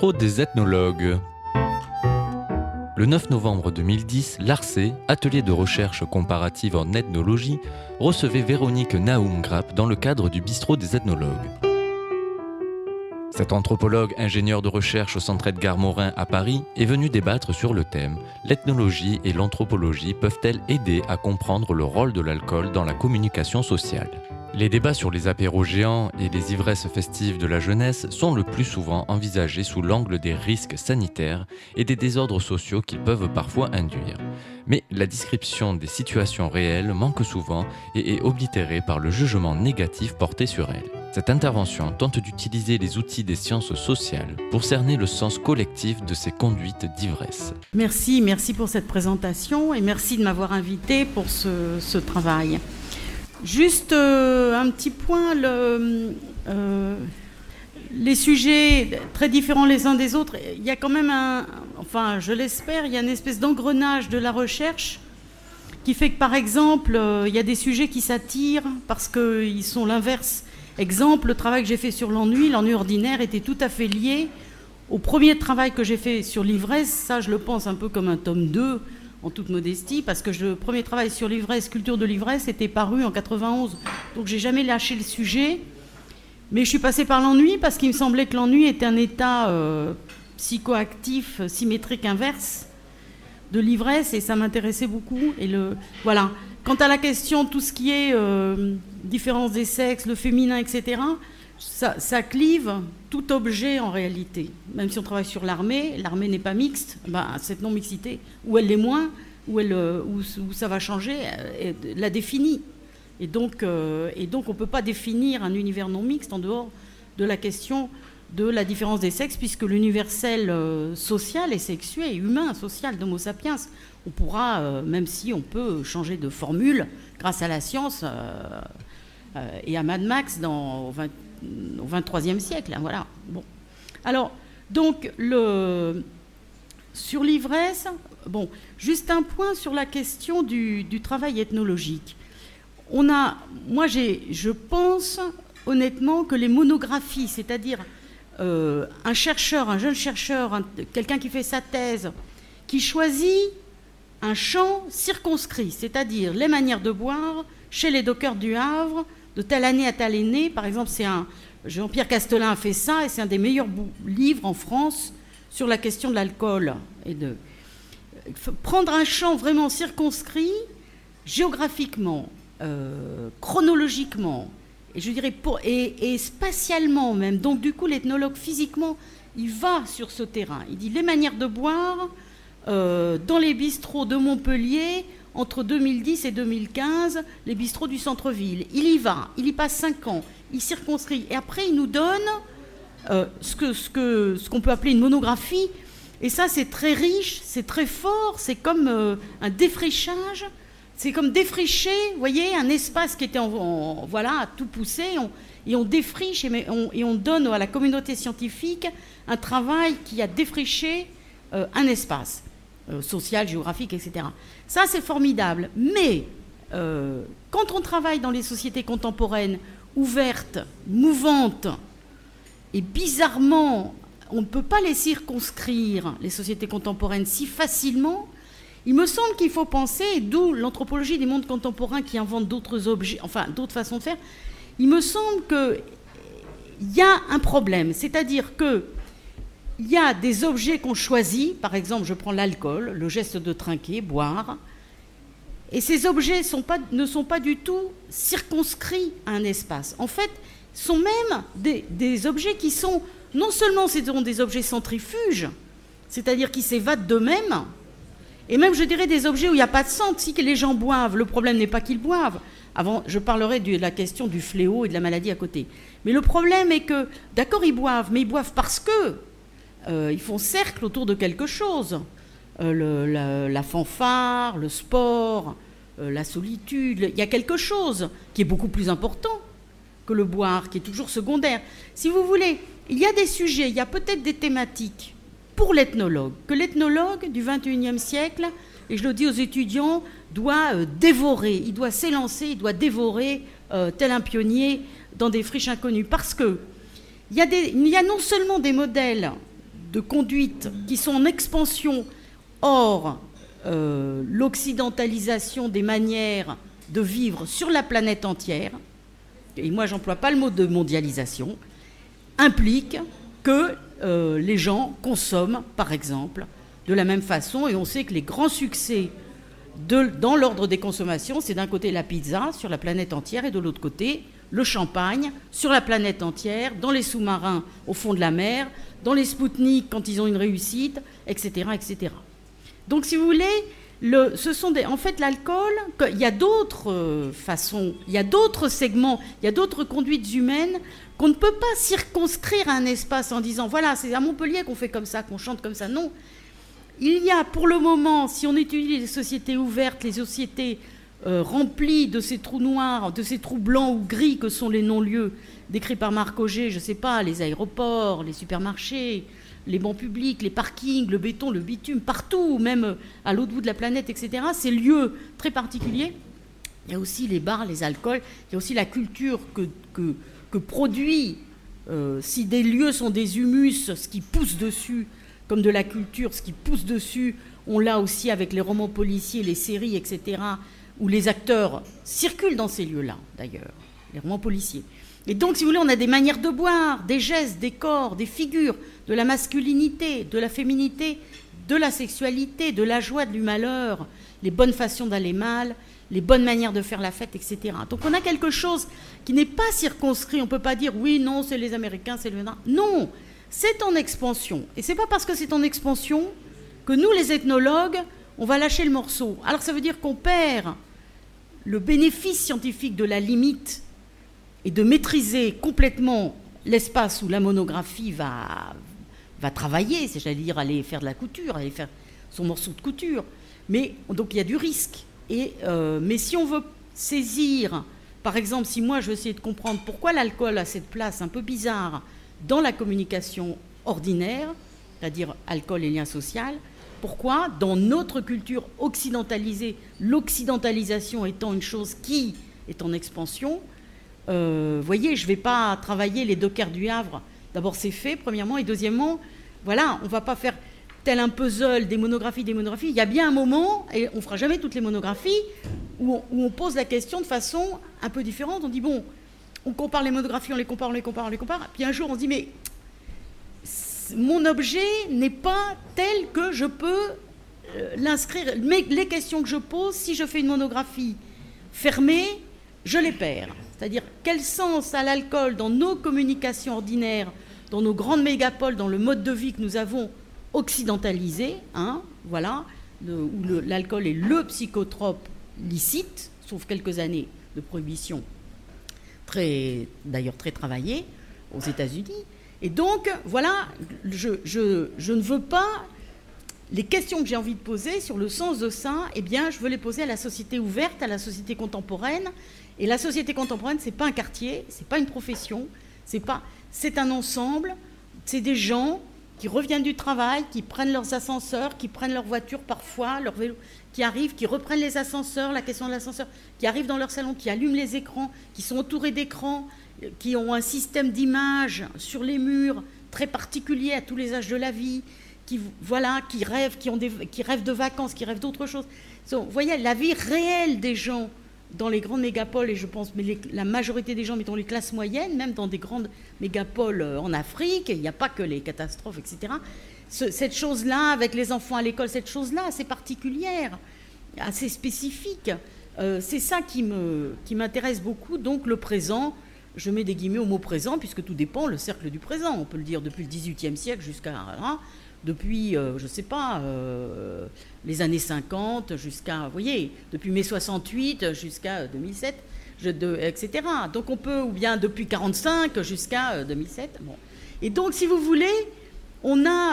bistrot des ethnologues. Le 9 novembre 2010, l'ARCE, atelier de recherche comparative en ethnologie, recevait Véronique Naoum-Grapp dans le cadre du bistrot des ethnologues. Cet anthropologue, ingénieur de recherche au Centre Edgar Morin à Paris, est venu débattre sur le thème « L'ethnologie et l'anthropologie peuvent-elles aider à comprendre le rôle de l'alcool dans la communication sociale ?» Les débats sur les apéros géants et les ivresses festives de la jeunesse sont le plus souvent envisagés sous l'angle des risques sanitaires et des désordres sociaux qu'ils peuvent parfois induire. Mais la description des situations réelles manque souvent et est oblitérée par le jugement négatif porté sur elles. Cette intervention tente d'utiliser les outils des sciences sociales pour cerner le sens collectif de ces conduites d'ivresse. Merci pour cette présentation et merci de m'avoir invité pour ce travail. Juste un petit point, les sujets très différents les uns des autres, il y a quand même je l'espère, il y a une espèce d'engrenage de la recherche qui fait que par exemple, il y a des sujets qui s'attirent parce qu'ils sont l'inverse. Exemple, le travail que j'ai fait sur l'ennui ordinaire était tout à fait lié au premier travail que j'ai fait sur l'ivresse. Ça, je le pense un peu comme un tome 2, en toute modestie, parce que le premier travail sur l'ivresse, culture de l'ivresse, était paru en 91. Donc j'ai jamais lâché le sujet. Mais je suis passée par l'ennui parce qu'il me semblait que l'ennui était un état psychoactif, symétrique inverse de l'ivresse, et ça m'intéressait beaucoup. Voilà. Quant à la question, tout ce qui est différence des sexes, le féminin, etc., ça clive tout objet en réalité. Même si on travaille sur l'armée n'est pas mixte, cette non-mixité, où elle l'est moins, où ça va changer, la définit. Et donc on ne peut pas définir un univers non mixte en dehors de la question de la différence des sexes, puisque l'universel social et sexué, humain, social d'Homo sapiens, on pourra, même si on peut changer de formule grâce à la science et à Mad Max au XXIIIe siècle. Hein, voilà. Bon. Alors, donc, sur l'ivresse, juste un point sur la question du travail ethnologique. Je pense honnêtement que les monographies, c'est-à-dire un jeune chercheur, quelqu'un qui fait sa thèse, qui choisit un champ circonscrit, c'est-à-dire les manières de boire chez les dockers du Havre, de telle année à telle année. Par exemple, Jean-Pierre Castelin a fait ça, et c'est un des meilleurs livres en France sur la question de l'alcool. Prendre un champ vraiment circonscrit, géographiquement, chronologiquement, et je dirais et spatialement même. Donc du coup, l'ethnologue, physiquement, il va sur ce terrain. Il dit les manières de boire dans les bistrots de Montpellier entre 2010 et 2015, les bistrots du centre-ville. Il y va, il y passe 5 ans, il circonscrit. Et après, il nous donne ce qu'on peut appeler une monographie. Et ça, c'est très riche, c'est très fort, c'est comme un défrichage. C'est comme défricher, vous voyez, un espace qui était à tout pousser, et on défriche et on donne à la communauté scientifique un travail qui a défriché un espace social, géographique, etc. Ça, c'est formidable. Mais quand on travaille dans les sociétés contemporaines ouvertes, mouvantes, et bizarrement, on ne peut pas les circonscrire, les sociétés contemporaines, si facilement. Il me semble qu'il faut penser, d'où l'anthropologie des mondes contemporains qui invente d'autres objets, d'autres façons de faire, il me semble qu'il y a un problème. C'est-à-dire qu'il y a des objets qu'on choisit, par exemple, je prends l'alcool, le geste de trinquer, boire, et ces objets ne sont pas du tout circonscrits à un espace. En fait, sont même des objets qui sont, non seulement ce sont des objets centrifuges, c'est-à-dire qui s'évadent d'eux-mêmes, et même, je dirais, des objets où il n'y a pas de sang. Si les gens boivent, le problème n'est pas qu'ils boivent. Avant, je parlerai de la question du fléau et de la maladie à côté. Mais le problème est que, d'accord, ils boivent, mais ils boivent parce que ils font cercle autour de quelque chose. La fanfare, le sport, la solitude. Il y a quelque chose qui est beaucoup plus important que le boire, qui est toujours secondaire. Si vous voulez, il y a des sujets, il y a peut-être des thématiques pour l'ethnologue, que l'ethnologue du XXIe siècle, et je le dis aux étudiants, doit dévorer, il doit s'élancer, il doit dévorer tel un pionnier dans des friches inconnues. Parce qu'il y a non seulement des modèles de conduites qui sont en expansion. Or, l'occidentalisation des manières de vivre sur la planète entière, et moi j'emploie pas le mot de mondialisation, implique que les gens consomment, par exemple, de la même façon. Et on sait que les grands succès dans l'ordre des consommations, c'est d'un côté la pizza sur la planète entière et de l'autre côté le champagne sur la planète entière, dans les sous-marins au fond de la mer, dans les Spoutnik quand ils ont une réussite, etc. etc. Donc si vous voulez, en fait l'alcool, il y a d'autres façons, il y a d'autres segments, il y a d'autres conduites humaines qu'on ne peut pas circonscrire à un espace en disant voilà, c'est à Montpellier qu'on fait comme ça, qu'on chante comme ça. Non. Il y a pour le moment, si on étudie les sociétés ouvertes, les sociétés remplies de ces trous noirs, de ces trous blancs ou gris que sont les non-lieux décrits par Marc Auger, je ne sais pas, les aéroports, les supermarchés, les bancs publics, les parkings, le béton, le bitume, partout, même à l'autre bout de la planète, etc. Ces lieux très particuliers. Il y a aussi les bars, les alcools, il y a aussi la culture que produit, si des lieux sont des humus, ce qui pousse dessus, comme de la culture, ce qui pousse dessus, on l'a aussi avec les romans policiers, les séries, etc., où les acteurs circulent dans ces lieux-là, d'ailleurs, les romans policiers. Et donc, si vous voulez, on a des manières de boire, des gestes, des corps, des figures, de la masculinité, de la féminité, de la sexualité, de la joie, du malheur, les bonnes façons d'aller mal, les bonnes manières de faire la fête, etc. Donc on a quelque chose qui n'est pas circonscrit. On ne peut pas dire oui, non, c'est les Américains, c'est le... Non, c'est en expansion. Et ce n'est pas parce que c'est en expansion que nous, les ethnologues, on va lâcher le morceau. Alors ça veut dire qu'on perd le bénéfice scientifique de la limite et de maîtriser complètement l'espace où la monographie va travailler, c'est-à-dire dire aller faire de la couture, aller faire son morceau de couture. Mais donc il y a du risque. Mais si on veut saisir, par exemple, si moi je veux essayer de comprendre pourquoi l'alcool a cette place un peu bizarre dans la communication ordinaire, c'est-à-dire alcool et lien social, pourquoi dans notre culture occidentalisée, l'occidentalisation étant une chose qui est en expansion, vous voyez, je ne vais pas travailler les dockers du Havre. D'abord, c'est fait, premièrement. Et deuxièmement, voilà, on ne va pas faire tel un puzzle, des monographies. Il y a bien un moment, et on ne fera jamais toutes les monographies, où on pose la question de façon un peu différente. On dit, bon, on compare les monographies, on les compare. Puis un jour, on se dit, mais mon objet n'est pas tel que je peux l'inscrire. Mais les questions que je pose, si je fais une monographie fermée, je les perds. C'est-à-dire, quel sens a l'alcool dans nos communications ordinaires, dans nos grandes mégapoles, dans le mode de vie que nous avons occidentalisé, voilà, où l'alcool est le psychotrope licite, sauf quelques années de prohibition, d'ailleurs très travaillée aux États-Unis. Et donc, voilà, je ne veux pas... Les questions que j'ai envie de poser sur le sens de ça, eh bien, je veux les poser à la société ouverte, à la société contemporaine. Et la société contemporaine, ce n'est pas un quartier, ce n'est pas une profession, c'est un ensemble, c'est des gens qui reviennent du travail, qui prennent leurs ascenseurs, qui prennent leur voiture parfois, leur vélo, qui arrivent, qui reprennent les ascenseurs, la question de l'ascenseur, qui arrivent dans leur salon, qui allument les écrans, qui sont entourés d'écrans, qui ont un système d'images sur les murs très particulier à tous les âges de la vie, qui rêvent, qui rêvent de vacances, qui rêvent d'autre chose. Vous voyez, la vie réelle des gens dans les grandes mégapoles, et je pense, mais la majorité des gens, mettons les classes moyennes, même dans des grandes mégapoles en Afrique, il n'y a pas que les catastrophes, etc. Cette chose-là, avec les enfants à l'école, cette chose-là, assez particulière, assez spécifique, c'est ça qui m'intéresse beaucoup. Donc le présent, je mets des guillemets au mot présent, puisque tout dépend, le cercle du présent, on peut le dire depuis le XVIIIe siècle jusqu'à... depuis, je ne sais pas, les années 50 jusqu'à, vous voyez, depuis mai 68 jusqu'à 2007, etc. Donc on peut, ou bien depuis 45 jusqu'à 2007. Bon. Et donc, si vous voulez, on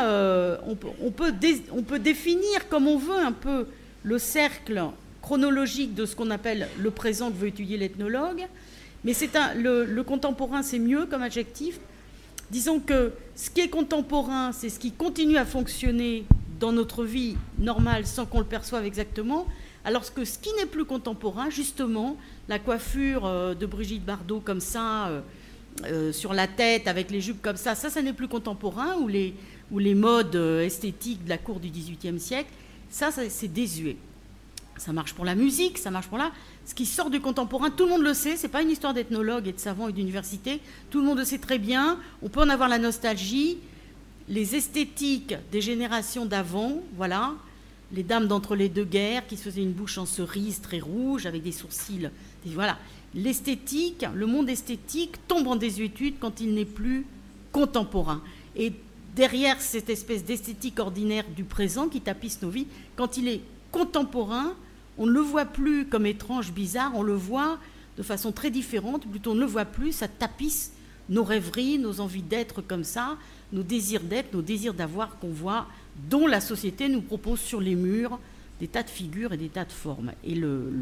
peut définir comme on veut un peu le cercle chronologique de ce qu'on appelle le présent que veut étudier l'ethnologue, mais le contemporain, c'est mieux comme adjectif. Disons que ce qui est contemporain, c'est ce qui continue à fonctionner dans notre vie normale sans qu'on le perçoive exactement, alors que ce qui n'est plus contemporain, justement, la coiffure de Brigitte Bardot comme ça, sur la tête, avec les jupes comme ça n'est plus contemporain, ou ou les modes esthétiques de la cour du XVIIIe siècle, ça c'est désuet. Ça marche pour la musique, ça marche pour là. Ce qui sort du contemporain, tout le monde le sait, c'est pas une histoire d'ethnologue et de savants et d'université, tout le monde le sait très bien, on peut en avoir la nostalgie. Les esthétiques des générations d'avant, voilà, les dames d'entre les deux guerres qui se faisaient une bouche en cerise très rouge avec des sourcils, voilà. L'esthétique, le monde esthétique tombe en désuétude quand il n'est plus contemporain. Et derrière cette espèce d'esthétique ordinaire du présent qui tapisse nos vies, quand il est contemporain, on ne le voit plus comme étrange, bizarre, on le voit de façon très différente, plutôt on ne le voit plus, ça tapisse nos rêveries, nos envies d'être comme ça, nos désirs d'être, nos désirs d'avoir qu'on voit, dont la société nous propose sur les murs des tas de figures et des tas de formes. Et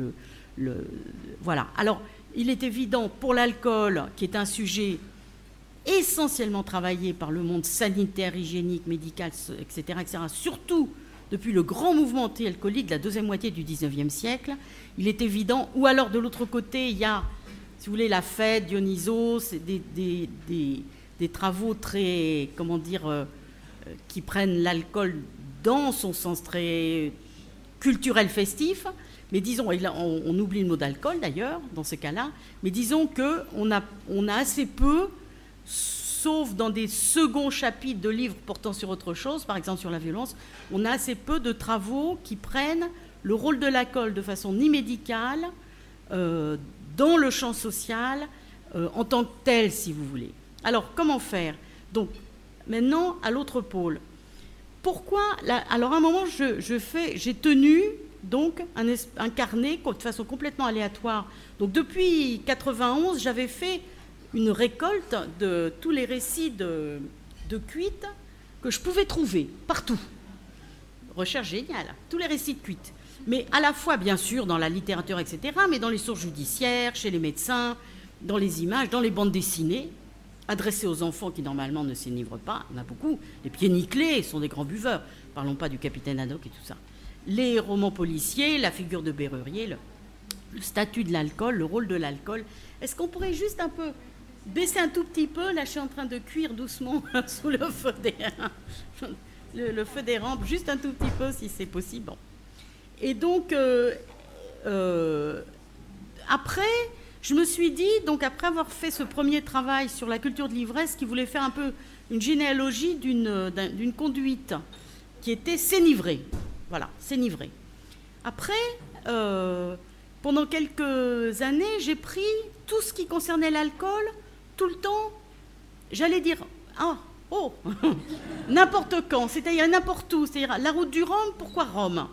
voilà. Alors, il est évident pour l'alcool, qui est un sujet essentiellement travaillé par le monde sanitaire, hygiénique, médical, etc., surtout depuis le grand mouvement anti-alcoolique de la deuxième moitié du XIXe siècle, il est évident, ou alors de l'autre côté, il y a, si vous voulez, la fête, Dionysos, des travaux très, comment dire, qui prennent l'alcool dans son sens très culturel festif, mais disons, on oublie le mot d'alcool d'ailleurs, dans ce cas-là, mais disons qu'on a assez peu, sauf dans des seconds chapitres de livres portant sur autre chose, par exemple sur la violence, on a assez peu de travaux qui prennent le rôle de l'alcool de façon ni médicale, dans le champ social, en tant que tel, si vous voulez. Alors, comment faire? Donc, maintenant, à l'autre pôle. Pourquoi alors, à un moment, j'ai tenu donc un carnet de façon complètement aléatoire. Donc, depuis 91, j'avais fait une récolte de tous les récits de cuites que je pouvais trouver partout. Recherche géniale, tous les récits de cuites. Mais à la fois, bien sûr, dans la littérature, etc., mais dans les sources judiciaires, chez les médecins, dans les images, dans les bandes dessinées, adressées aux enfants qui, normalement, ne s'énivrent pas. Il y en a beaucoup. Les pieds nickelés sont des grands buveurs. Parlons pas du capitaine Haddock et tout ça. Les romans policiers, la figure de Bérurier, le statut de l'alcool, le rôle de l'alcool. Est-ce qu'on pourrait juste un peu baisser un tout petit peu? Là, je suis en train de cuire doucement sous le feu le feu des rampes, juste un tout petit peu, si c'est possible. Bon. Et donc, après, je me suis dit, donc après avoir fait ce premier travail sur la culture de l'ivresse, qui voulait faire un peu une généalogie d'une conduite qui était s'énivrer. Voilà, s'énivrer. Après, pendant quelques années, j'ai pris tout ce qui concernait l'alcool, tout le temps, j'allais dire, n'importe quand, c'est-à-dire n'importe où, c'est-à-dire la route du Rhum, pourquoi Rome?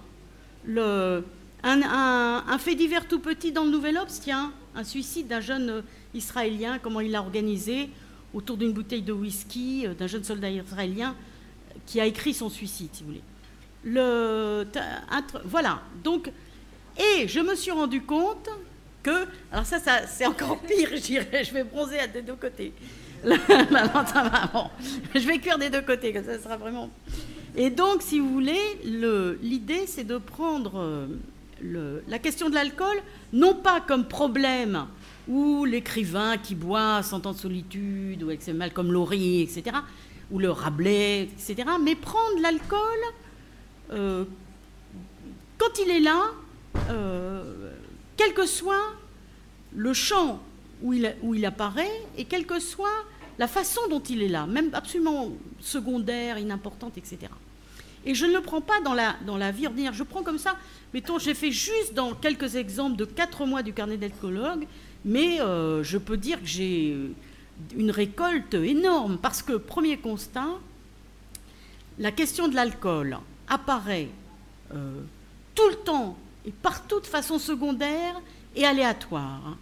Un fait divers tout petit dans le Nouvel Obs, tiens, un suicide d'un jeune Israélien, comment il l'a organisé, autour d'une bouteille de whisky, d'un jeune soldat israélien qui a écrit son suicide, si vous voulez. Voilà, donc, et je me suis rendu compte que, alors ça c'est encore pire, je dirais, je vais bronzer des deux côtés. Là, ça va, bon. Je vais cuire des deux côtés, comme ça sera vraiment... Et donc, si vous voulez, l'idée, c'est de prendre la question de l'alcool, non pas comme problème où l'écrivain qui boit 100 ans de solitude, ou avec ses Malcolm Lowry, etc., ou le Rabelais, etc., mais prendre l'alcool quand il est là, quel que soit le champ où il apparaît, et quelle que soit la façon dont il est là, même absolument secondaire, inimportante, etc. Et je ne le prends pas dans la vie ordinaire, je prends comme ça, mettons, j'ai fait juste dans quelques exemples de 4 mois du carnet d'alcoologue, mais je peux dire que j'ai une récolte énorme, parce que, premier constat, la question de l'alcool apparaît tout le temps et partout de façon secondaire et aléatoire.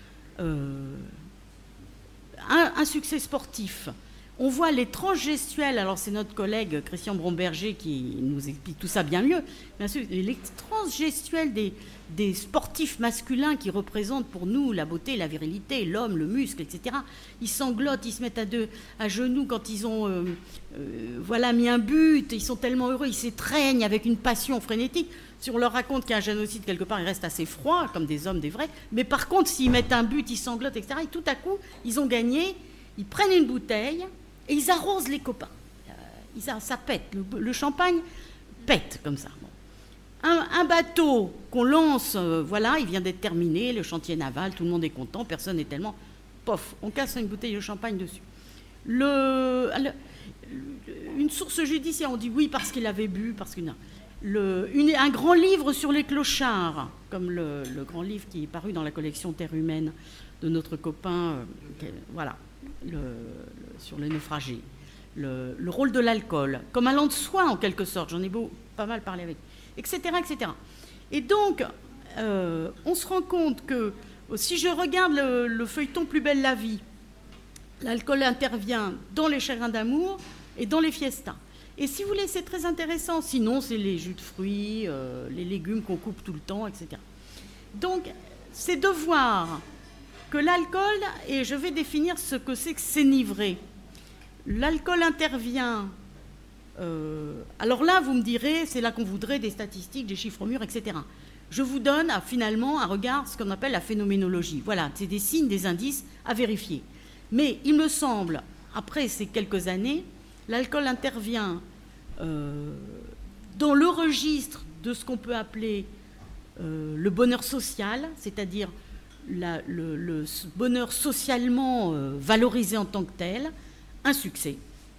Un succès sportif. On voit les transgestuels, alors c'est notre collègue Christian Bromberger qui nous explique tout ça bien mieux, bien sûr, les transgestuels des sportifs masculins qui représentent pour nous la beauté, la virilité, l'homme, le muscle, etc. Ils sanglotent, ils se mettent à genoux quand ils ont mis un but, ils sont tellement heureux, ils s'étreignent avec une passion frénétique. Si on leur raconte qu'il y a un génocide quelque part, ils restent assez froids, comme des hommes, des vrais. Mais par contre, s'ils mettent un but, ils sanglotent, etc. Et tout à coup, ils ont gagné, ils prennent une bouteille et ils arrosent les copains. Ça pète. Le champagne pète comme ça. Bon. Un bateau qu'on lance, il vient d'être terminé, le chantier naval, tout le monde est content, personne n'est tellement... Pof, on casse une bouteille de champagne dessus. Une source judiciaire, on dit oui parce qu'il avait bu, parce qu'il... un grand livre sur les clochards, comme le grand livre qui est paru dans la collection Terre humaine de notre copain, sur les naufragés. Le rôle de l'alcool, comme allant de soi en quelque sorte, j'en ai pas mal parlé avec, etc. etc. Et donc, on se rend compte que si je regarde le feuilleton Plus belle la vie, l'alcool intervient dans les chagrins d'amour et dans les fiestas. Et si vous voulez, c'est très intéressant. Sinon, c'est les jus de fruits, les légumes qu'on coupe tout le temps, etc. Donc, c'est de voir que l'alcool, et je vais définir ce que c'est s'enivrer. L'alcool intervient... alors là, vous me direz, c'est là qu'on voudrait des statistiques, des chiffres mûrs, etc. Je vous donne finalement un regard, ce qu'on appelle la phénoménologie. Voilà, c'est des signes, des indices à vérifier. Mais il me semble, après ces quelques années, l'alcool intervient dans le registre de ce qu'on peut appeler le bonheur social, c'est-à-dire le bonheur socialement valorisé en tant que tel, un succès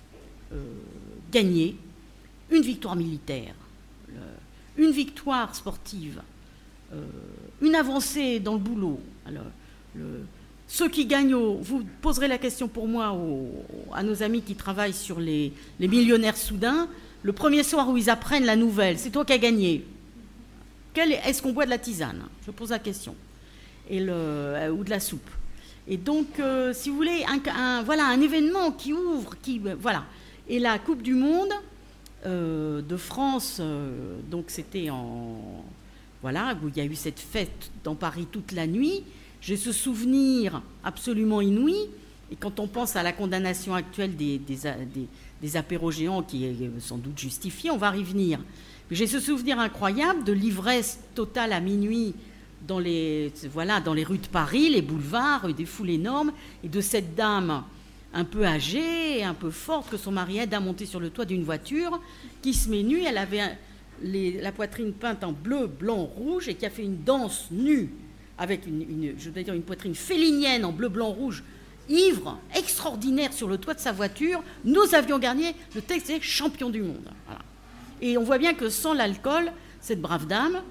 gagné, une victoire militaire, une victoire sportive, une avancée dans le boulot. Alors, ceux qui gagnent, vous poserez la question pour moi à nos amis qui travaillent sur les millionnaires soudains, le premier soir où ils apprennent la nouvelle, c'est toi qui as gagné. Est-ce qu'on boit de la tisane? Je pose la question. Ou de la soupe. Et donc, si vous voulez, un événement qui ouvre, voilà. Et la Coupe du Monde de France, donc c'était où il y a eu cette fête dans Paris toute la nuit. J'ai ce souvenir absolument inouï, et quand on pense à la condamnation actuelle des apéros géants, qui est sans doute justifiée, on va y venir. J'ai ce souvenir incroyable de l'ivresse totale à minuit dans les rues de Paris, les boulevards, des foules énormes, et de cette dame un peu âgée, un peu forte, que son mari aide à monter sur le toit d'une voiture, qui se met nue. Elle avait la poitrine peinte en bleu, blanc, rouge, et qui a fait une danse nue, avec une poitrine félinienne en bleu, blanc, rouge, ivre, extraordinaire sur le toit de sa voiture. Nous avions gagné, le texte est champion du monde. Voilà. Et on voit bien que sans l'alcool, cette brave dame,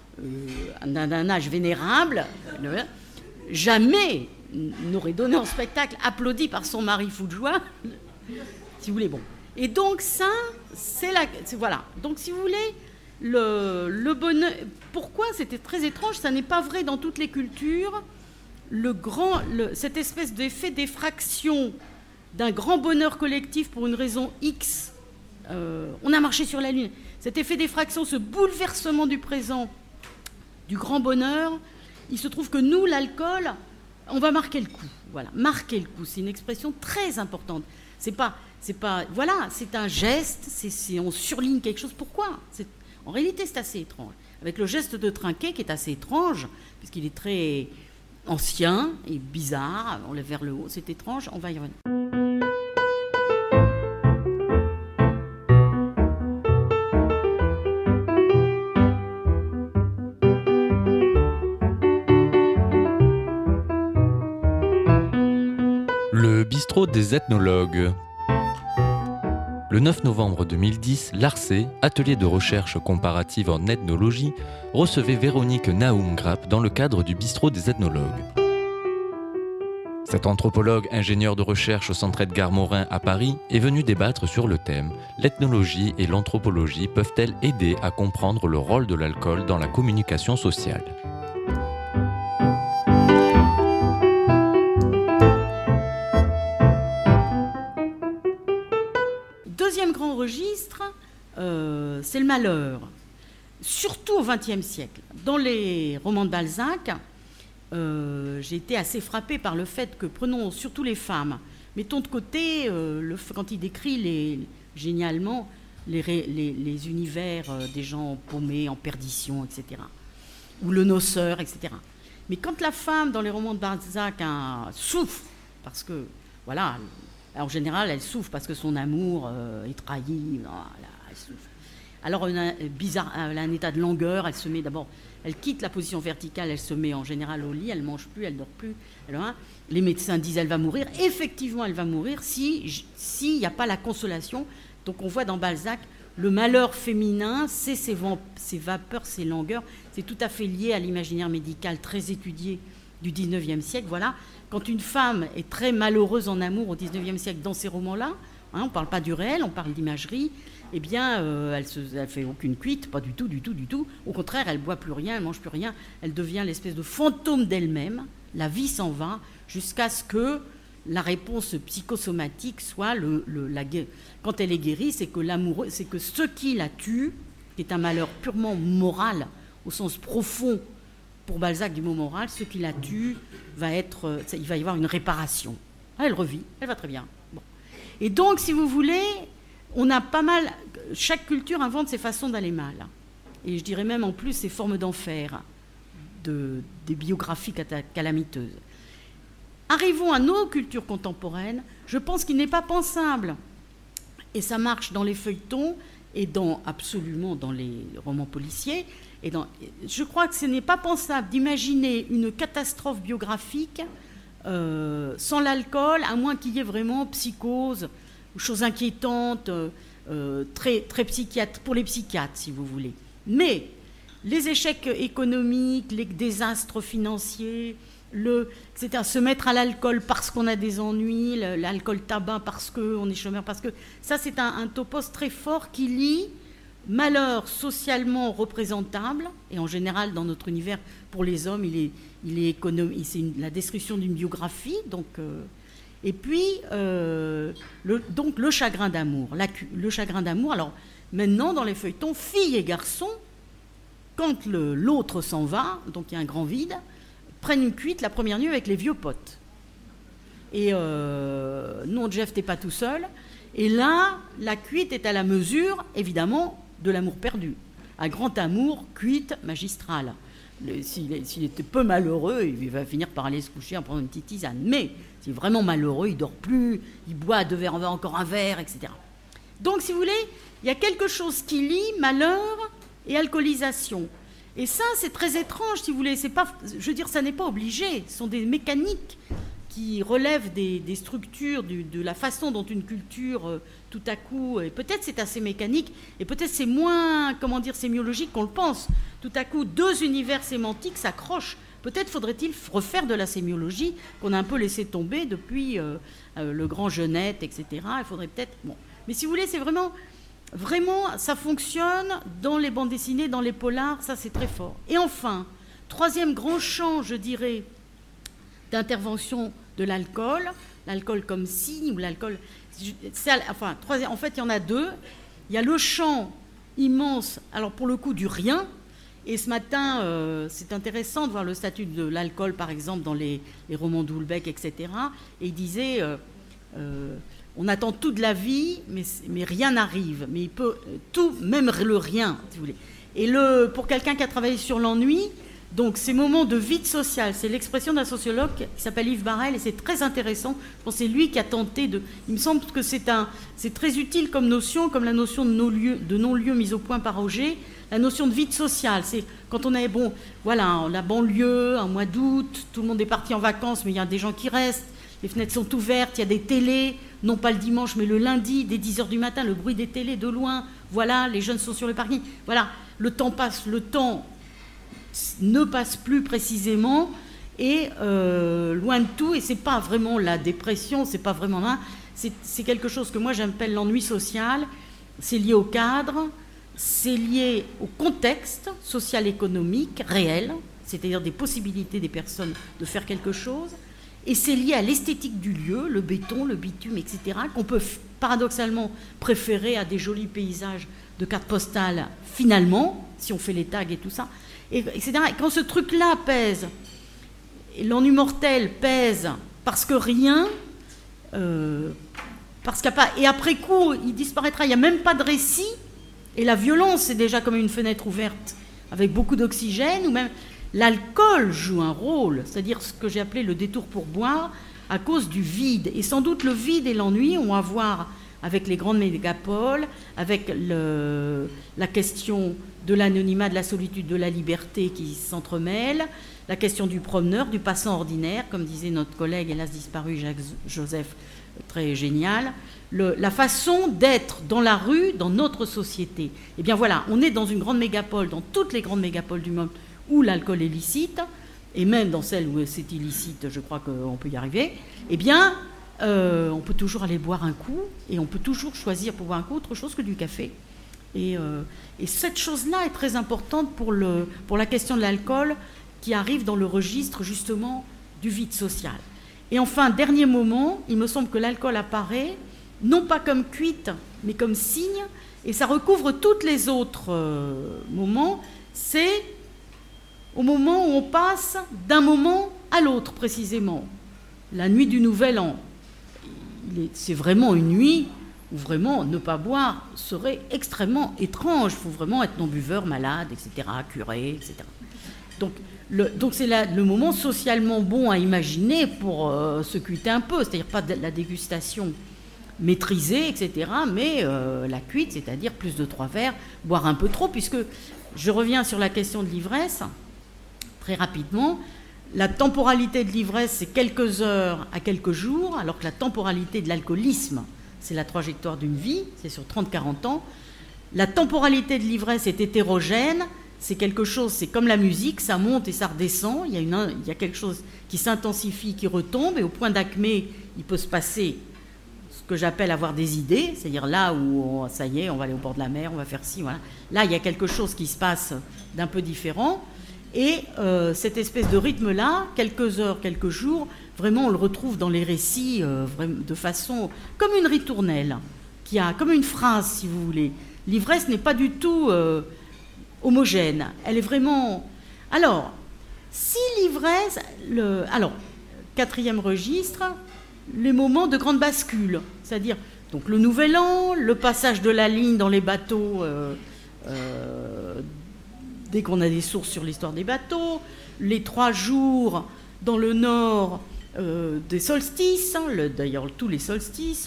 d'un âge vénérable, jamais n'aurait donné en spectacle, applaudi par son mari fou de joie, si vous voulez, bon. Et donc ça, voilà. Donc si vous voulez, le bonheur... Pourquoi c'était très étrange? Ça n'est pas vrai dans toutes les cultures. Cette espèce d'effet d'effraction d'un grand bonheur collectif pour une raison X. On a marché sur la Lune. Cet effet d'effraction, ce bouleversement du présent, du grand bonheur, il se trouve que nous, l'alcool, on va marquer le coup. Voilà, marquer le coup, c'est une expression très importante. C'est un geste, on surligne quelque chose. Pourquoi? En réalité, c'est assez étrange. Avec le geste de trinquer qui est assez étrange, puisqu'il est très ancien et bizarre, on lève vers le haut, c'est étrange, on va y revenir. Le bistrot des ethnologues. Le 9 novembre 2010, l'ARCE, atelier de recherche comparative en ethnologie, recevait Véronique Naoum-Grapp dans le cadre du bistrot des ethnologues. Cet anthropologue, ingénieur de recherche au Centre Edgar Morin à Paris, est venu débattre sur le thème « L'ethnologie et l'anthropologie peuvent-elles aider à comprendre le rôle de l'alcool dans la communication sociale ?» Deuxième grand registre, c'est le malheur, surtout au XXe siècle. Dans les romans de Balzac, j'ai été assez frappée par le fait que, prenons surtout les femmes, mettons de côté, quand il décrit génialement les univers des gens paumés, en perdition, etc., ou le noceur, etc. Mais quand la femme, dans les romans de Balzac, souffre, parce que, voilà, Alors, en général, elle souffre parce que son amour est trahi. Voilà, elle souffre. Alors, elle a un état de langueur. Elle se met d'abord, elle quitte la position verticale, elle se met en général au lit, elle ne mange plus, elle ne dort plus. Alors, les médecins disent elle va mourir. Effectivement, elle va mourir s'il n'y a pas la consolation. Donc, on voit dans Balzac le malheur féminin, c'est ses vapeurs, ses langueurs. C'est tout à fait lié à l'imaginaire médical très étudié du 19e siècle. Voilà. Quand une femme est très malheureuse en amour au 19e siècle dans ces romans-là, on ne parle pas du réel, on parle d'imagerie, eh bien, elle ne fait aucune cuite, pas du tout. Au contraire, elle ne boit plus rien, elle ne mange plus rien. Elle devient l'espèce de fantôme d'elle-même. La vie s'en va jusqu'à ce que la réponse psychosomatique soit quand elle est guérie, c'est que ce qui la tue, qui est un malheur purement moral, au sens profond pour Balzac du mot moral, ce qui la tue il va y avoir une réparation. Elle revit, elle va très bien. Bon. Et donc, si vous voulez, on a pas mal. Chaque culture invente ses façons d'aller mal. Et je dirais même en plus ses formes d'enfer, des biographies calamiteuses. Arrivons à nos cultures contemporaines. Je pense qu'il n'est pas pensable, et ça marche dans les feuilletons et absolument dans les romans policiers. Je crois que ce n'est pas pensable d'imaginer une catastrophe biographique sans l'alcool, à moins qu'il y ait vraiment psychose, ou choses inquiétantes, très, très psychiatre, pour les psychiatres, si vous voulez. Mais les échecs économiques, les désastres financiers, c'est-à-dire se mettre à l'alcool parce qu'on a des ennuis, l'alcool tabac parce qu'on est chômeur, parce que ça c'est un topos très fort qui lie malheur socialement représentable, et en général dans notre univers pour les hommes c'est la destruction d'une biographie, et puis donc le chagrin d'amour. Le chagrin d'amour, alors maintenant dans les feuilletons, filles et garçons, quand l'autre s'en va, donc il y a un grand vide, prennent une cuite la première nuit avec les vieux potes. Et non, Jeff, t'es pas tout seul. Et là, la cuite est à la mesure, évidemment, de l'amour perdu. Un grand amour, cuite magistrale. S'il était peu malheureux, il va finir par aller se coucher en prenant une petite tisane. Mais s'il est vraiment malheureux, il dort plus, il boit 2 verres, encore un verre, etc. Donc, si vous voulez, il y a quelque chose qui lie malheur et alcoolisation. Et ça, c'est très étrange, si vous voulez. Je veux dire, ça n'est pas obligé. Ce sont des mécaniques qui relèvent des structures, de la façon dont une culture, tout à coup, et peut-être c'est assez mécanique, et peut-être c'est moins, sémiologique qu'on le pense. Tout à coup, 2 univers sémantiques s'accrochent. Peut-être faudrait-il refaire de la sémiologie, qu'on a un peu laissé tomber depuis le grand Genette, etc. Il faudrait peut-être... Bon. Mais si vous voulez, c'est vraiment, ça fonctionne dans les bandes dessinées, dans les polars, ça c'est très fort. Et enfin, 3e grand champ, je dirais, d'intervention de l'alcool comme signe, ou l'alcool... en fait, il y en a 2. Il y a le champ immense, alors pour le coup, du rien. Et ce matin, c'est intéressant de voir le statut de l'alcool, par exemple, dans les romans d'Houellebecq, etc. Et il disait... on attend tout de la vie, mais rien n'arrive. Mais il peut tout, même le rien, si vous voulez. Et pour quelqu'un qui a travaillé sur l'ennui, donc ces moments de vide social, c'est l'expression d'un sociologue qui s'appelle Yves Barrel, et c'est très intéressant. Je pense que c'est lui qui a tenté de... Il me semble que c'est très utile comme notion, comme la notion de non-lieu mise au point par Auger, la notion de vide social. C'est quand on est, la banlieue, un mois d'août, tout le monde est parti en vacances, mais il y a des gens qui restent, les fenêtres sont ouvertes, il y a des télés, non pas le dimanche, mais le lundi, dès 10h du matin, le bruit des télés de loin, voilà, les jeunes sont sur le parking, voilà, le temps passe, le temps ne passe plus précisément, et loin de tout, et c'est pas vraiment la dépression, c'est pas vraiment là, c'est quelque chose que moi j'appelle l'ennui social, c'est lié au cadre, c'est lié au contexte social-économique réel, c'est-à-dire des possibilités des personnes de faire quelque chose, et c'est lié à l'esthétique du lieu, le béton, le bitume, etc., qu'on peut paradoxalement préférer à des jolis paysages de cartes postales, finalement, si on fait les tags et tout ça, etc. Et quand ce truc-là pèse, et l'ennui mortel pèse parce que rien, parce qu'il n'y a pas... Et après coup, il disparaîtra, il n'y a même pas de récit, et la violence, c'est déjà comme une fenêtre ouverte, avec beaucoup d'oxygène, ou même... L'alcool joue un rôle, c'est-à-dire ce que j'ai appelé le détour pour boire. à cause du vide. Et sans doute le vide et l'ennui ont à voir avec les grandes mégapoles, avec la question de l'anonymat, de la solitude, de la liberté qui s'entremêlent, la question du promeneur, du passant ordinaire, comme disait notre collègue, hélas disparu, Jacques Joseph, très génial, la façon d'être dans la rue, dans notre société. Eh bien voilà, on est dans une grande mégapole, dans toutes les grandes mégapoles du monde, où l'alcool est licite, et même dans celles où c'est illicite, je crois qu'on peut y arriver, eh bien, on peut toujours aller boire un coup, et on peut toujours choisir pour boire un coup autre chose que du café. Et cette chose-là est très importante pour la question de l'alcool, qui arrive dans le registre, justement, du vide social. Et enfin, dernier moment, il me semble que l'alcool apparaît, non pas comme cuite, mais comme signe, et ça recouvre tous les autres moments, c'est au moment où on passe d'un moment à l'autre, précisément. La nuit du Nouvel An, c'est vraiment une nuit où vraiment ne pas boire serait extrêmement étrange. Il faut vraiment être non-buveur, malade, etc., curé, etc. Donc c'est le moment socialement bon à imaginer pour se cuiter un peu, c'est-à-dire pas de la dégustation maîtrisée, etc., mais la cuite, c'est-à-dire plus de 3 verres, boire un peu trop, puisque je reviens sur la question de l'ivresse, très rapidement. La temporalité de l'ivresse, c'est quelques heures à quelques jours, alors que la temporalité de l'alcoolisme, c'est la trajectoire d'une vie, c'est sur 30-40 ans. La temporalité de l'ivresse est hétérogène, c'est quelque chose, c'est comme la musique, ça monte et ça redescend, il y a quelque chose qui s'intensifie, qui retombe, et au point d'acmé, il peut se passer ce que j'appelle avoir des idées, c'est-à-dire là où, ça y est, on va aller au bord de la mer, on va faire ci, voilà. Là, il y a quelque chose qui se passe d'un peu différent, et cette espèce de rythme-là, quelques heures, quelques jours, vraiment, on le retrouve dans les récits de façon comme une ritournelle, comme une phrase, si vous voulez. L'ivresse n'est pas du tout homogène. Elle est vraiment... Alors, si l'ivresse... Alors, 4e registre, les moments de grande bascule, c'est-à-dire donc le Nouvel An, le passage de la ligne dans les bateaux, dès qu'on a des sources sur l'histoire des bateaux, les 3 jours dans le nord des solstices, d'ailleurs tous les solstices,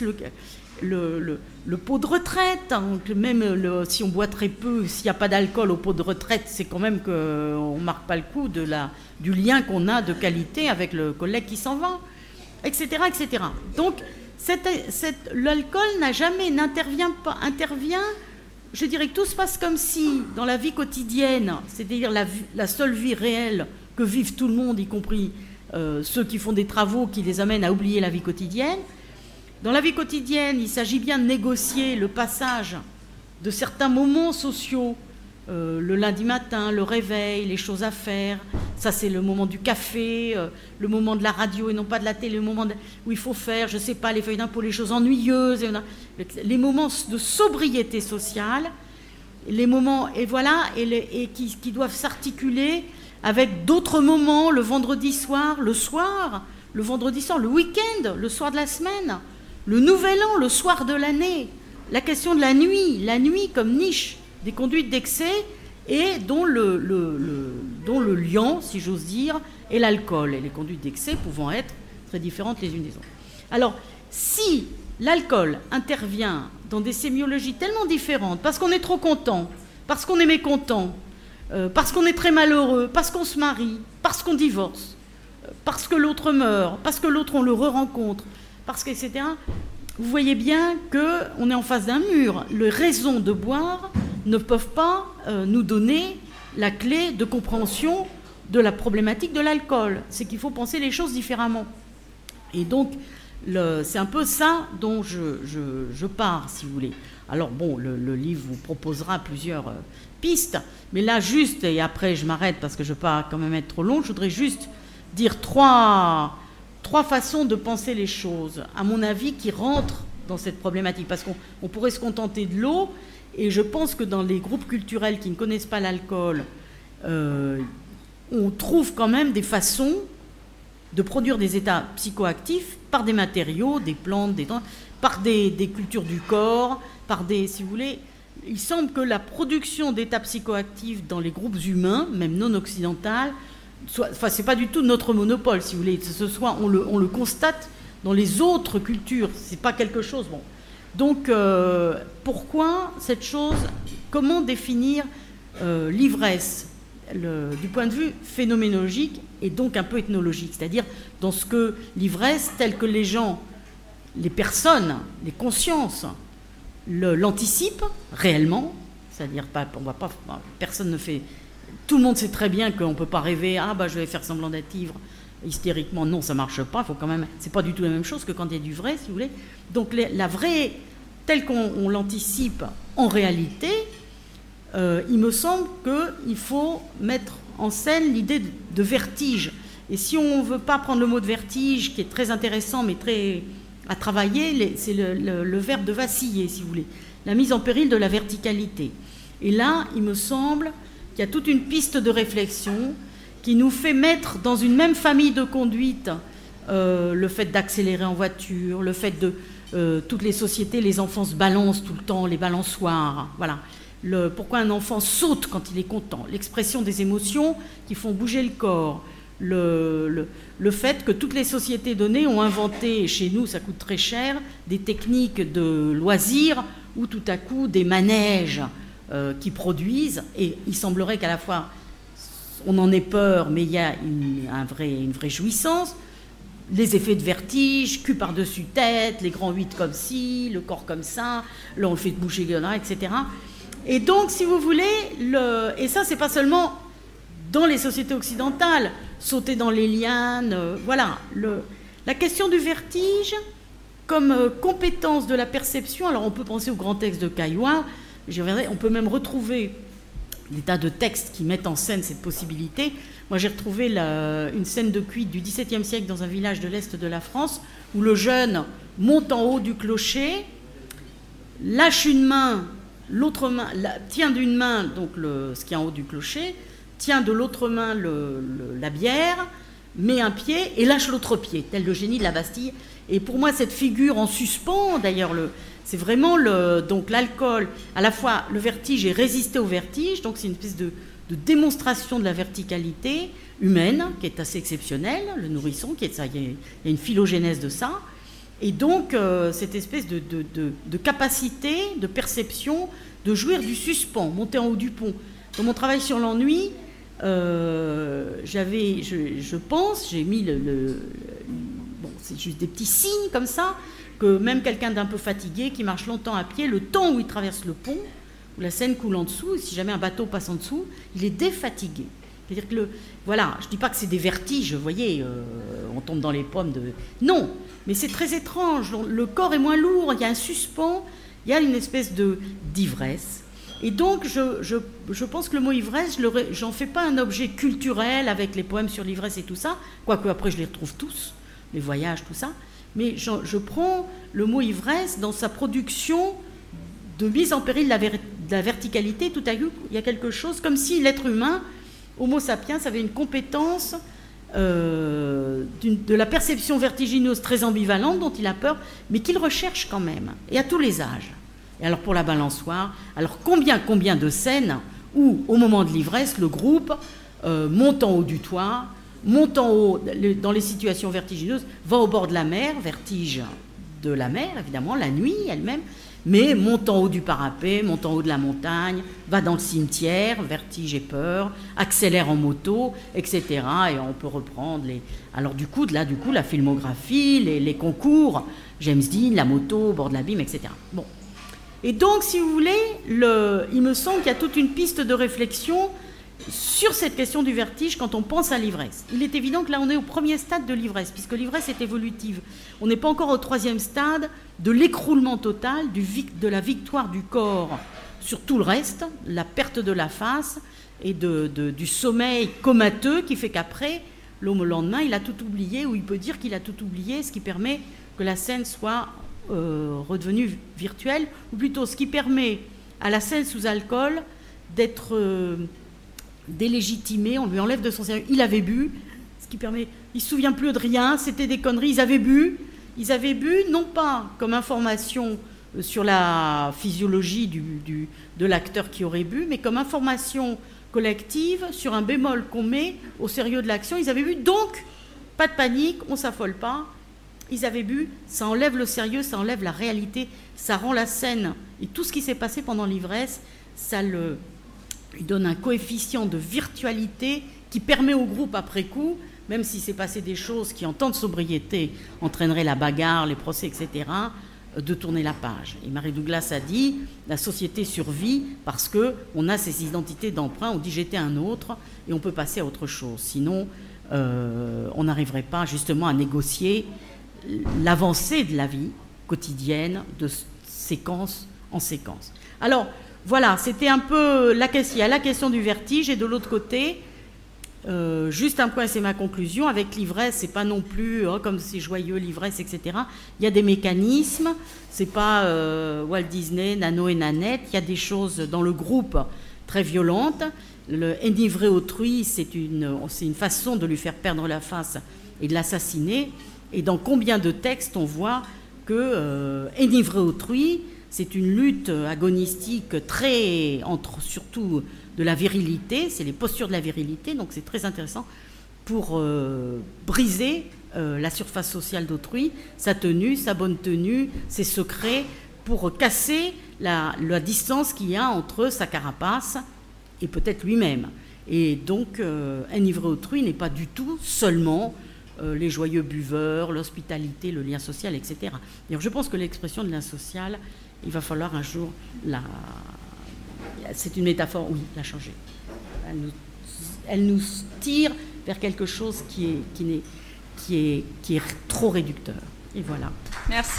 le pot de retraite, hein, même si on boit très peu, s'il n'y a pas d'alcool au pot de retraite, c'est quand même qu'on ne marque pas le coup du lien qu'on a de qualité avec le collègue qui s'en va, etc. etc. Donc l'alcool n'intervient pas, je dirais que tout se passe comme si, dans la vie quotidienne, c'est-à-dire la seule vie réelle que vivent tout le monde, y compris ceux qui font des travaux qui les amènent à oublier la vie quotidienne. Dans la vie quotidienne, il s'agit bien de négocier le passage de certains moments sociaux, le lundi matin, le réveil, les choses à faire. Ça, c'est le moment du café, le moment de la radio et non pas de la télé, le moment où il faut faire, je ne sais pas, les feuilles d'impôt, les choses ennuyeuses, les moments de sobriété sociale, les moments, et voilà, et qui doivent s'articuler avec d'autres moments, le vendredi soir, le vendredi soir, le week-end, le soir de la semaine, le Nouvel An, le soir de l'année, la question de la nuit comme niche des conduites d'excès et dont le liant, si j'ose dire, est l'alcool, et les conduites d'excès pouvant être très différentes les unes des autres. Alors, si l'alcool intervient dans des sémiologies tellement différentes, parce qu'on est trop content, parce qu'on est mécontent, parce qu'on est très malheureux, parce qu'on se marie, parce qu'on divorce, parce que l'autre meurt, parce que l'autre on le re-rencontre, parce que, etc., vous voyez bien qu'on est en face d'un mur. Les raisons de boire ne peuvent pas nous donner la clé de compréhension de la problématique de l'alcool. C'est qu'il faut penser les choses différemment. Et donc, c'est un peu ça dont je pars, si vous voulez. Alors bon, le livre vous proposera plusieurs pistes, mais là, juste, et après je m'arrête parce que je ne veux pas quand même être trop long, je voudrais juste dire trois façons de penser les choses, à mon avis, qui rentrent dans cette problématique. Parce qu'on pourrait se contenter de l'eau, et je pense que dans les groupes culturels qui ne connaissent pas l'alcool, on trouve quand même des façons de produire des états psychoactifs par des matériaux, des plantes, par des cultures du corps, par des, si vous voulez... Il semble que la production d'états psychoactifs dans les groupes humains, même non occidentaux, Enfin, c'est pas du tout notre monopole, si vous voulez. On le constate dans les autres cultures. C'est pas quelque chose. Bon. Donc, pourquoi cette chose? Comment définir l'ivresse du point de vue phénoménologique et donc un peu ethnologique, c'est-à-dire dans ce que l'ivresse, telle que les gens, les personnes, les consciences l'anticipent réellement, c'est-à-dire personne ne fait. Tout le monde sait très bien qu'on ne peut pas rêver, je vais faire semblant d'être ivre hystériquement. Non, ça ne marche pas. Il faut quand même. C'est pas du tout la même chose que quand il y a du vrai, si vous voulez. Donc la vraie, telle qu'on l'anticipe en réalité, il me semble qu'il faut mettre en scène l'idée de vertige. Et si on ne veut pas prendre le mot de vertige, qui est très intéressant, mais très à travailler, c'est le verbe de vaciller, si vous voulez. La mise en péril de la verticalité. Et là, il me semble qu'il y a toute une piste de réflexion qui nous fait mettre dans une même famille de conduite le fait d'accélérer en voiture, le fait de... toutes les sociétés, les enfants se balancent tout le temps, les balançoires, voilà. Pourquoi un enfant saute quand il est content, l'expression des émotions qui font bouger le corps, le fait que toutes les sociétés données ont inventé, et chez nous ça coûte très cher, des techniques de loisirs où tout à coup des manèges qui produisent, et il semblerait qu'à la fois on en ait peur, mais il y a une vraie jouissance, les effets de vertige, cul par-dessus tête, les grands 8 comme ci, le corps comme ça, là on le fait bouger, etc. Et donc, si vous voulez, et ça, c'est pas seulement dans les sociétés occidentales, sauter dans les lianes, voilà. La question du vertige comme compétence de la perception, alors on peut penser au grand texte de Caillois, on peut même retrouver des tas de textes qui mettent en scène cette possibilité. Moi, j'ai retrouvé une scène de cuite du XVIIe siècle dans un village de l'Est de la France, où le jeune monte en haut du clocher, lâche une main, l'autre main, tient d'une main donc ce qui est en haut du clocher, tient de l'autre main la bière, met un pied et lâche l'autre pied, tel le génie de la Bastille. Et pour moi, cette figure en suspens, d'ailleurs, c'est vraiment donc l'alcool, à la fois le vertige et résister au vertige, donc c'est une espèce de démonstration de la verticalité humaine qui est assez exceptionnelle, le nourrisson, il y a une phylogénèse de ça. Et donc, cette espèce de capacité, de perception, de jouir du suspens, monter en haut du pont. Dans mon travail sur l'ennui, je pense, j'ai mis bon, c'est juste des petits signes comme ça, que même quelqu'un d'un peu fatigué, qui marche longtemps à pied, le temps où il traverse le pont, où la Seine coule en dessous, et si jamais un bateau passe en dessous, il est défatigué. C'est-à-dire que, voilà, je ne dis pas que c'est des vertiges, vous voyez, on tombe dans les pommes de... Non, mais c'est très étrange, le corps est moins lourd, il y a un suspens, il y a une espèce d'ivresse. Et donc, je pense que le mot ivresse, j'en fais pas un objet culturel avec les poèmes sur l'ivresse et tout ça, quoique après je les retrouve tous, les voyages, tout ça, mais je prends le mot ivresse dans sa production de mise en péril de la verticalité. Tout à coup, il y a quelque chose comme si l'être humain, Homo sapiens, avait une compétence de la perception vertigineuse très ambivalente dont il a peur, mais qu'il recherche quand même, et à tous les âges. Et alors pour la balançoire, alors combien de scènes où, au moment de l'ivresse, le groupe monte en haut du toit, monte en haut dans les situations vertigineuses, va au bord de la mer, vertige de la mer, évidemment, la nuit elle-même, mais monte en haut du parapet, monte en haut de la montagne, va dans le cimetière, vertige et peur, accélère en moto, etc. Et on peut reprendre Alors du coup, la filmographie, les concours, James Dean, la moto, au bord de l'abîme, etc. Bon. Et donc, si vous voulez, il me semble qu'il y a toute une piste de réflexion sur cette question du vertige quand on pense à l'ivresse. Il est évident que là, on est au premier stade de l'ivresse, puisque l'ivresse est évolutive. On n'est pas encore au troisième stade de l'écroulement total, de la victoire du corps sur tout le reste, la perte de la face et du sommeil comateux qui fait qu'après, l'homme au lendemain, il a tout oublié, ou il peut dire qu'il a tout oublié, ce qui permet que la scène soit redevenue virtuelle, ou plutôt ce qui permet à la scène sous alcool d'être délégitimée, on lui enlève de son sérieux. Il avait bu, ce qui permet... Il ne se souvient plus de rien, c'était des conneries, ils avaient bu, non pas comme information sur la physiologie de l'acteur qui aurait bu, mais comme information collective sur un bémol qu'on met au sérieux de l'action. Ils avaient bu, donc pas de panique, on s'affole pas. Ils avaient bu, ça enlève le sérieux, ça enlève la réalité, ça rend la scène et tout ce qui s'est passé pendant l'ivresse, ça lui donne un coefficient de virtualité qui permet au groupe après coup, même s'il s'est passé des choses qui en temps de sobriété entraîneraient la bagarre, les procès, etc., de tourner la page. Et Mary Douglas a dit, la société survit parce qu'on a ces identités d'emprunt, on dit j'étais un autre et on peut passer à autre chose. Sinon, on n'arriverait pas justement à négocier l'avancée de la vie quotidienne de séquence en séquence. Alors, voilà, c'était un peu la question. Il y a la question du vertige et de l'autre côté, juste un point, c'est ma conclusion, avec l'ivresse, c'est pas non plus comme c'est joyeux l'ivresse, etc. Il y a des mécanismes, c'est pas Walt Disney, Nano et Nanette, il y a des choses dans le groupe très violentes. Le enivrer autrui, c'est une façon de lui faire perdre la face et de l'assassiner. Et dans combien de textes on voit que enivrer autrui, c'est une lutte agonistique entre surtout de la virilité, c'est les postures de la virilité, donc c'est très intéressant pour briser la surface sociale d'autrui, sa tenue, sa bonne tenue, ses secrets, pour casser la distance qu'il y a entre sa carapace et peut-être lui-même. Et donc, enivrer autrui n'est pas du tout seulement les joyeux buveurs, l'hospitalité, le lien social, etc. D'ailleurs, je pense que l'expression de lien social, il va falloir un jour c'est une métaphore, oui, la changer. Elle nous tire vers quelque chose qui est trop réducteur. Et voilà. Merci.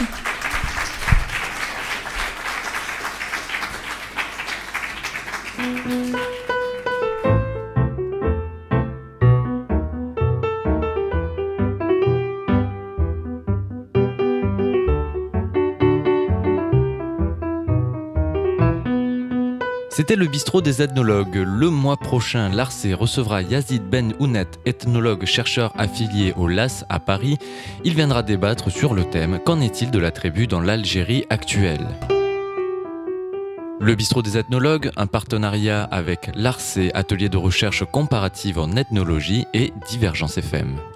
C'était le bistrot des ethnologues. Le mois prochain, l'ARCE recevra Yazid Ben Ounet, ethnologue chercheur affilié au LAS à Paris. Il viendra débattre sur le thème « Qu'en est-il de la tribu dans l'Algérie actuelle ?» Le bistrot des ethnologues, un partenariat avec l'ARCE, atelier de recherche comparative en ethnologie, et Divergence FM.